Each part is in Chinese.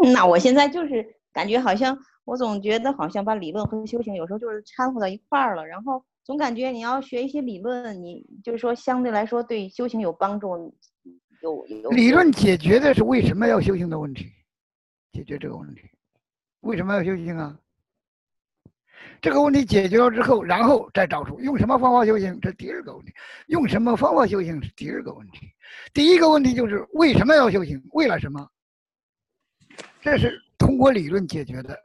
那我现在就是感觉好像，我总觉得好像把理论和修行有时候就是掺和到一块儿了，然后总感觉你要学一些理论，你就是说相对来说对修行有帮助，有。 理论解决的是为什么要修行的问题，解决这个问题，为什么要修行啊？这个问题解决了之后，然后再找出用什么方法修行，这是第二个问题。用什么方法修行是第二个问题。第一个问题就是为什么要修行，为了什么？这是通过理论解决的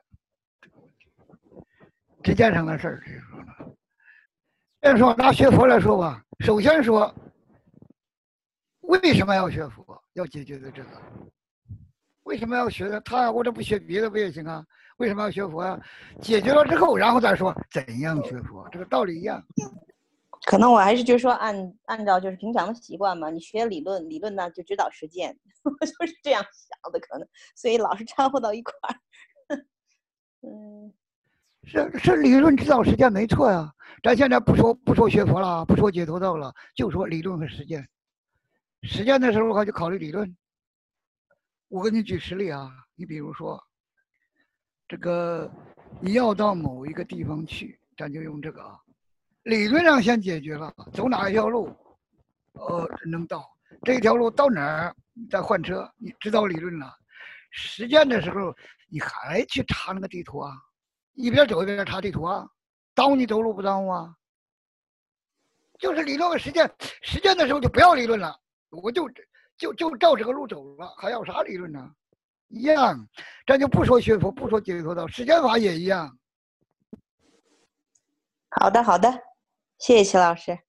直接上的事儿。这样说，拿学佛来说吧，首先说为什么要学佛，要解决的这个。为什么要学的？他或者不学别的不也行啊？为什么要学佛呀？解决了之后，然后再说怎样学佛，这个道理一样。 可能我还是就是说按照就是平常的习惯嘛，你学理论，理论呢就指导实践，我就是这样想的，可能所以老是掺和到一块儿。嗯， 是理论指导实践没错呀。咱现在不说学佛了，不说解脱道了，就说理论和实践。实践的时候，他就考虑理论。我给你举实例啊，你比如说这个，你要到某一个地方去，咱就用这个啊。理论上先解决了，走哪一条路，能到这条路到哪儿，再换车，你知道理论了。实践的时候，你还去查那个地图啊，一边走一边查地图啊，耽误你走路不耽误啊？就是理论和实践，实践的时候就不要理论了，我就照这个路走了，还要啥理论呢？一样，咱就不说学佛，不说解脱道，实践法也一样。 好的好的，谢谢齐老师。